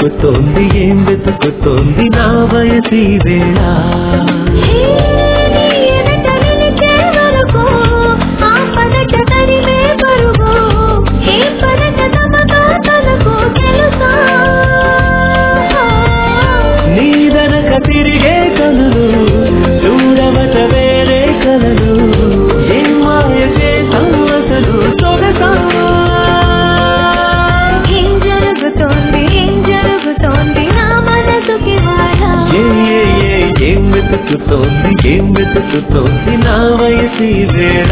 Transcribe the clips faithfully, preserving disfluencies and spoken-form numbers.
వెతుకుతోంది ఏం వెతుకుతోంది నా వయసి వేళ నీదనక తిరిగే కనులు చూడవట వేరే కలలు ఏం మాయ చేసావు అసలు సొగసా ఏం జరుగుతోంది ఏం జరుగుతోంది నా మనసుకి వాడ ఏం వెతుకుతోంది ఏం వెతుకుతోంది నా వయసి వేళ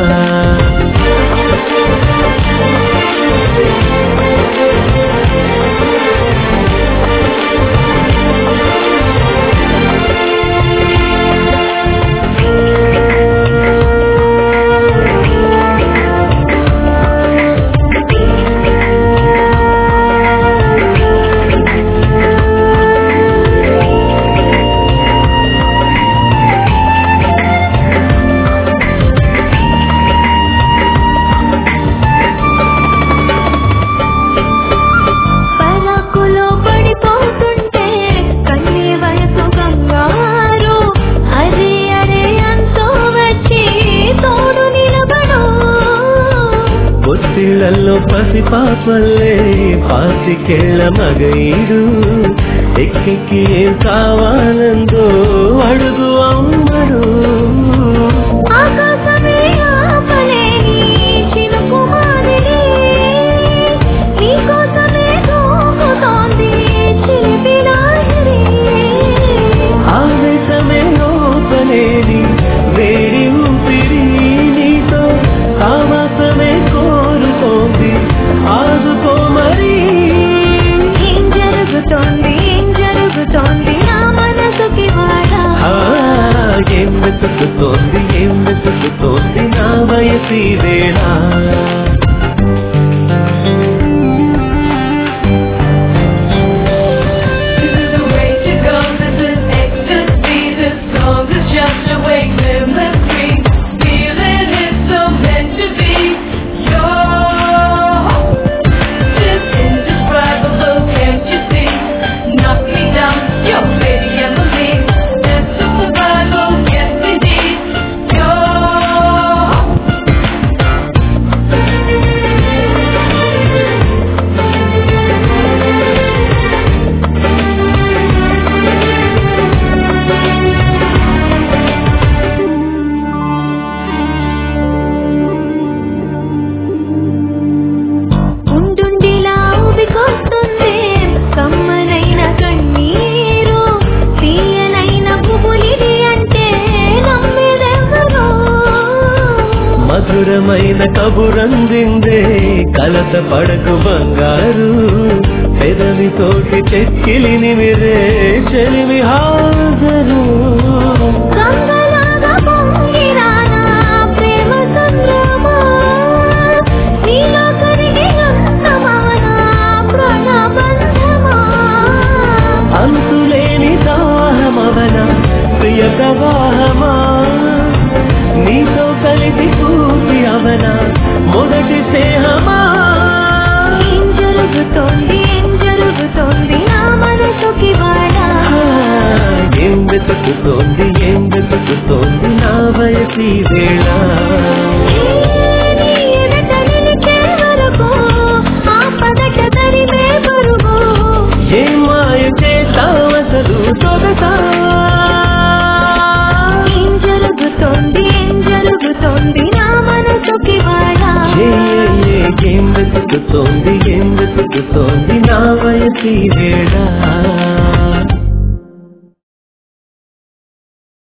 ఒత్తిళ్లలో పసి పాపల్లే పాతికేళ్ల మగైడు ఎక్కెక్కి ఏం కావాలందో అడుగు అమ్మడు ఆవేశమే లోపలేని వేడి ఊపిరి నీతో ఆవాసమే కోరుతోంది ఆదుకో మరి ఏం జరుగుతోంది ఏం జరుగుతోంది నా మనసుకి వాడ ఏం వెతుకుతోంది ఏం వెతుకుతోంది నా వయసి వేళ మధురమైన కబురందిందే కలత పడకు బంగారు పెదవి తోటి చెక్కిలి నిమిరే చెలిమి హాజరు అంతులేని దాహమవన ప్రియ ప్రవాహమా నీతో కలిసి పూర్తి అవన మొదటి స్నేహమా ఏం జరుగుతోంది ఏం జరుగుతోంది నా మనసుకి వాడ ఏం వెతుకుతోంది ఏం వెతుకుతోంది నా వయసి వేళ ఏం మాయ చేసావు అసలు సొగసా ఏం జరుగుతోంది ఏం జరుగుతోంది నా మనసుకి వాడ ఏం వెతుకుతోంది ఏం వెతుకుతోంది నా వయసి వేళ